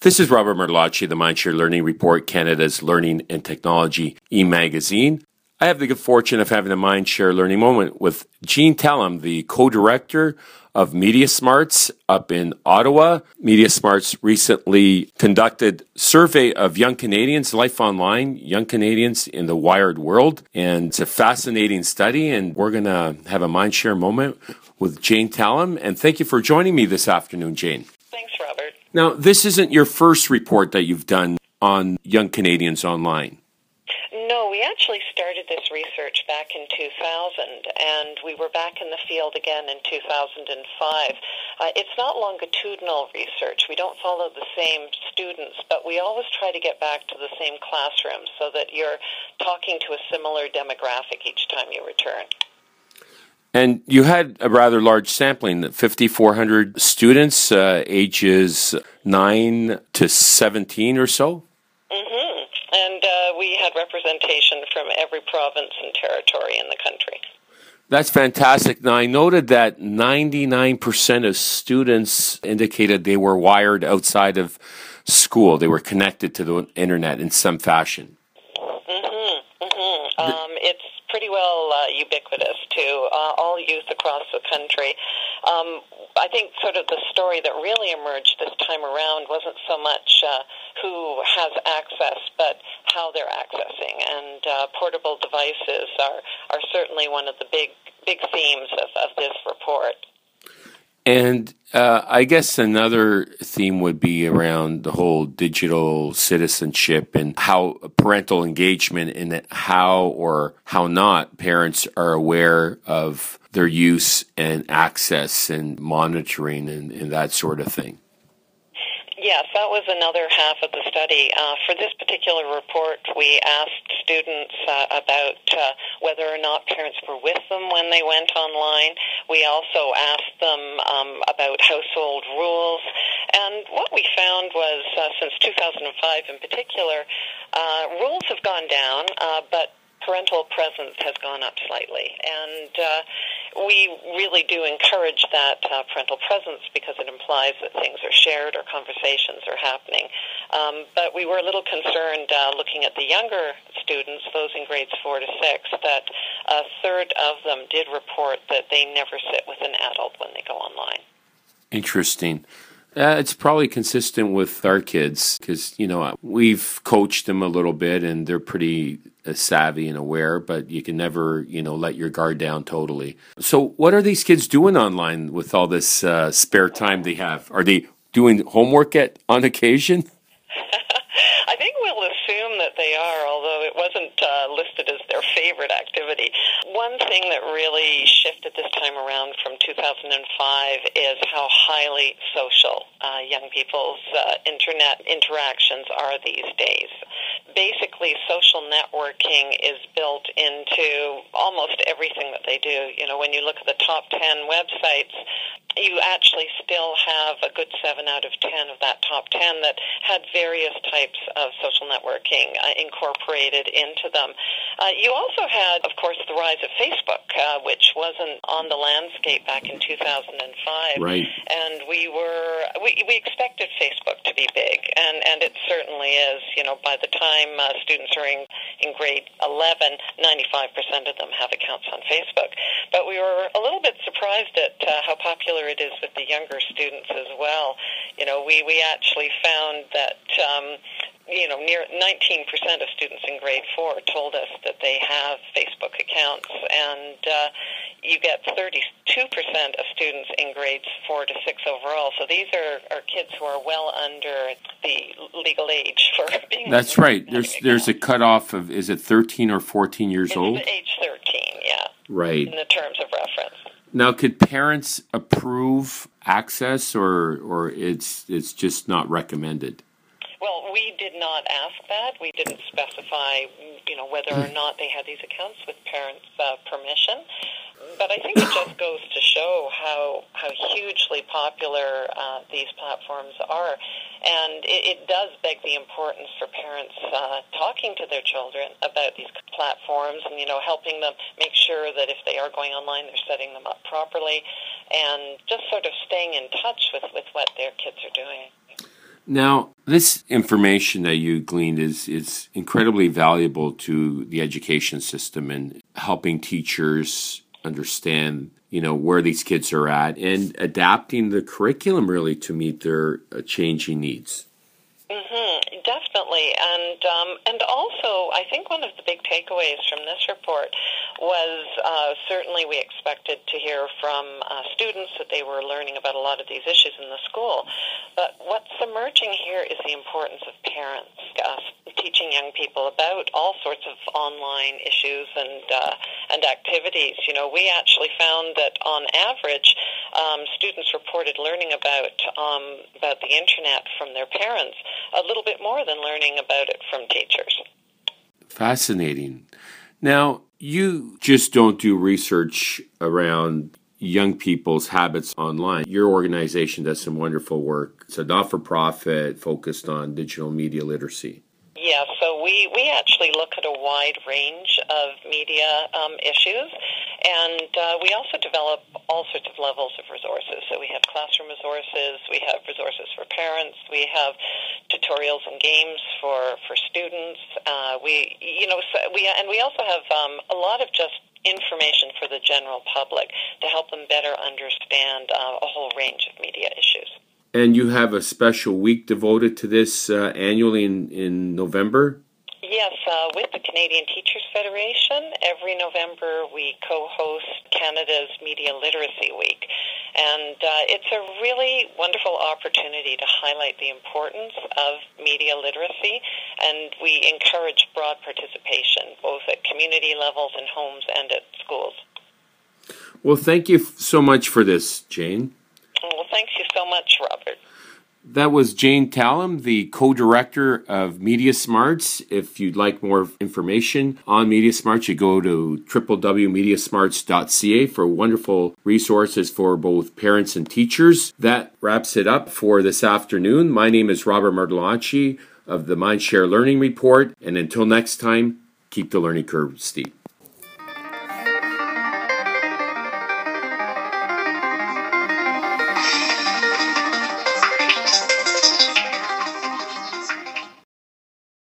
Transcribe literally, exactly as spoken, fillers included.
This is Robert Merlacci, the Mindshare Learning Report, Canada's Learning and Technology e-magazine. I have the good fortune of having a Mindshare Learning moment with Jean Tellem, the co-director of MediaSmarts up in Ottawa. MediaSmarts recently conducted a survey of young Canadians, life online, young Canadians in the wired world. And it's a fascinating study, and we're going to have a Mindshare moment with Jane Tellem. And thank you for joining me this afternoon, Jane. Thanks, Robert. Now, this isn't your first report that you've done on young Canadians online. No, we actually started this research back in two thousand, and we were back in the field again in two thousand five. Uh, it's not longitudinal research. We don't follow the same students, but we always try to get back to the same classroom so that you're talking to a similar demographic each time you return. And you had a rather large sampling, five thousand four hundred students, uh, ages nine to seventeen or so? Mm-hmm. And uh, we had representation from every province and territory in the country. That's fantastic. Now, I noted that ninety-nine percent of students indicated they were wired outside of school. They were connected to the internet in some fashion. Mm-hmm. Mm-hmm. Um, it's pretty well uh, ubiquitous to uh, all youth across the country. Um, I think sort of the story that really emerged this time around wasn't so much uh, who has access, but how they're accessing. And uh, portable devices are, are certainly one of the big big themes of, of this report. And uh, I guess another theme would be around the whole digital citizenship and how parental engagement and how or how not parents are aware of their use and access and monitoring and, and that sort of thing. Yes, that was another half of the study. Uh, for this particular report, we asked students uh, about uh, whether or not parents were with them when they went online. We also asked them um, about household rules. And what we found was, uh, since two thousand five in particular, uh, rules have gone down, uh, but parental presence has gone up slightly. And uh, we really do encourage that uh, parental presence because it implies that things are shared or conversations are happening. Um, but we were a little concerned uh, looking at the younger students, those in grades four to six, that a third of them did report that they never sit with an adult when they go online. Interesting. Uh, it's probably consistent with our kids because, you know, we've coached them a little bit and they're pretty uh, savvy and aware, but you can never, you know, let your guard down totally. So what are these kids doing online with all this uh, spare time they have? Are they doing homework at on occasion? I think we'll assume that they are, although it wasn't uh, listed as their favorite activity. One thing that really shifted this time around from two thousand five is how highly social uh, young people's uh, internet interactions are these days. Basically, social networking is built into almost everything that they do. You know, when you look at the top ten websites, you actually still have a good seven out of ten of that top ten that had various types of social networking uh, incorporated into them. Uh, you also had, of course, the rise of Facebook, uh, which wasn't on the landscape back in two thousand five. Right. And we were we, we expected Facebook to be big, and, and it certainly is. You know, by the time uh, students are in, in grade eleven, ninety-five percent of them have accounts on Facebook. But we were a little bit surprised at uh, how popular it is with the younger students as well. You know, we, we actually found that, um, you know, near nineteen percent of students in grade four told us that they have Facebook accounts, and uh, you get thirty-two percent of students in grades four to six overall. So these are, are kids who are well under the legal age for being. That's right. There's there's a cutoff of, is it thirteen or fourteen years it's old? Age thirteen, yeah. Right. In the terms of reference. Now, could parents approve access, or or it's it's just not recommended? Well, we did not ask that. We didn't specify, you know, whether or not they had these accounts with parents' uh, permission. But I think it just goes to show how how hugely popular uh, these platforms are. And it, it does beg the importance for parents uh, talking to their children about these platforms and, you know, helping them make sure that if they are going online, they're setting them up properly and just sort of staying in touch with, with what their kids are doing. Now, this information that you gleaned is, is incredibly valuable to the education system and helping teachers understand, you know, where these kids are at and adapting the curriculum really to meet their uh, changing needs. Mm-hmm, definitely. And um, and also, I think one of the big takeaways from this report was uh, certainly we expected to hear from uh, students that they were learning about a lot of these issues in the school. But what's emerging here is the importance of parents uh, teaching young people about all sorts of online issues and uh, and activities. You know, we actually found that on average, um, students reported learning about um, about the internet from their parents a little bit more than learning about it from teachers. Fascinating. Now, you just don't do research around young people's habits online. Your organization does some wonderful work. It's a not-for-profit focused on digital media literacy. Yeah, so we, we actually look at a wide range of media um, issues, and uh, we also develop all sorts of levels of resources. So we have classroom resources, we have resources for parents, we have tutorials and games for, for students. Uh, we, you know, so we and we also have um, a lot of just information for the general public to help them better understand uh, a whole range of media issues. And you have a special week devoted to this uh, annually in, in November? Yes, uh, with the Canadian Teachers Federation, every November we co-host Canada's Media Literacy Week. And uh, it's a really wonderful opportunity to highlight the importance of media literacy, and we encourage broad participation, both at community levels in homes and at schools. Well, thank you so much for this, Jane. Well, thanks you so much, Robert. That was Jane Tallum, the co-director of Media Smarts. If you'd like more information on Media Smarts, you go to w w w dot media smarts dot c a for wonderful resources for both parents and teachers. That wraps it up for this afternoon. My name is Robert Martellacci of the Mindshare Learning Report. And until next time, keep the learning curve steep.